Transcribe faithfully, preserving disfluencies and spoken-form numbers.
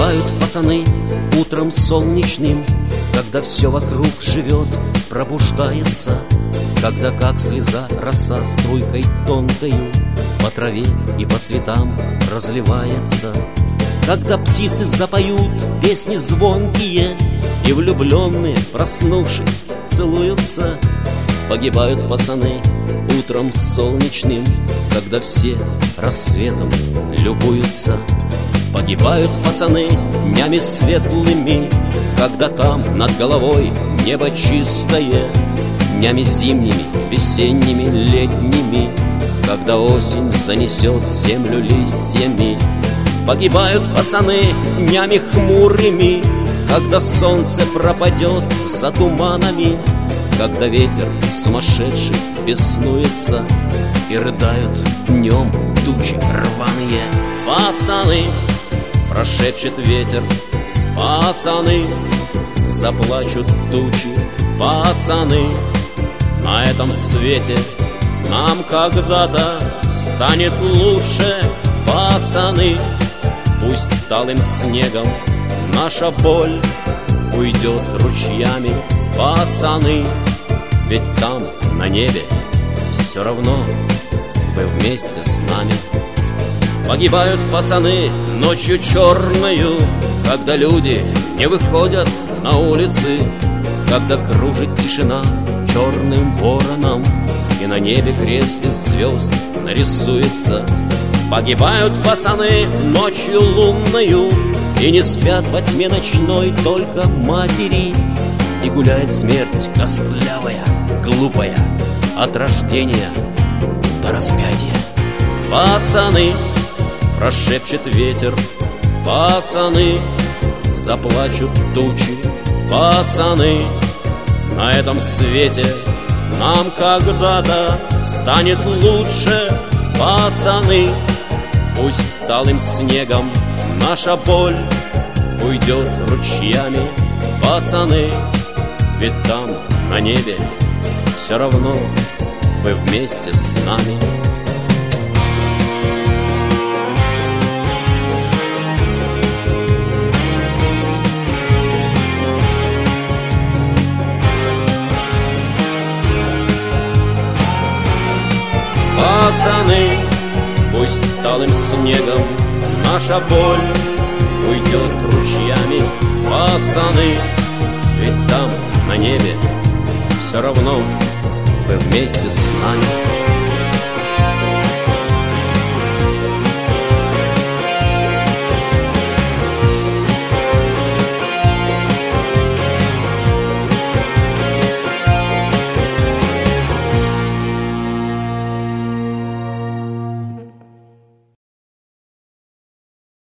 Погибают пацаны утром солнечным, когда все вокруг живет, пробуждается, когда как слеза роса струйкой тонкою по траве и по цветам разливается, когда птицы запоют песни звонкие и влюбленные, проснувшись, целуются. Погибают пацаны утром солнечным, когда все рассветом любуются. Погибают пацаны днями светлыми, когда там над головой небо чистое, днями зимними, весенними, летними, когда осень занесет землю листьями. Погибают пацаны днями хмурыми, когда солнце пропадет за туманами, когда ветер сумасшедший беснуется и рыдают днем тучи рваные. Пацаны, прошепчет ветер, пацаны, заплачут тучи, пацаны. На этом свете нам когда-то станет лучше, пацаны. Пусть талым снегом наша боль уйдет ручьями, пацаны. Ведь там, на небе, все равно вы вместе с нами. Погибают пацаны ночью черною, когда люди не выходят на улицы, когда кружит тишина черным вороном и на небе крест из звезд нарисуется. Погибают пацаны ночью лунною, и не спят во тьме ночной только матери, и гуляет смерть костлявая, глупая, от рождения до распятия. Пацаны, прошепчет ветер, пацаны, заплачут тучи, пацаны. На этом свете нам когда-то станет лучше, пацаны. Пусть талым снегом наша боль уйдет ручьями, пацаны. Ведь там, на небе, все равно вы вместе с нами. Пацаны, пусть талым снегом наша боль уйдет ручьями, пацаны. Ведь там, на небе, все равно вы вместе с нами.